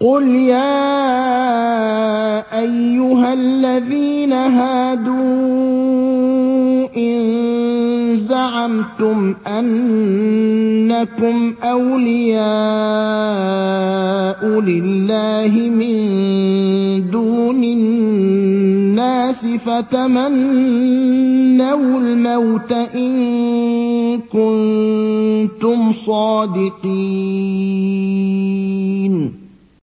قُلْ يَا أَيُّهَا الَّذِينَ هَادُوا إِن زَعَمْتُمْ أَنَّكُمْ أَوْلِيَاءُ لِلَّهِ مِن دُونِ النَّاسِ فَتَمَنَّوُا الْمَوْتَ إِن كُنتُمْ صَادِقِينَ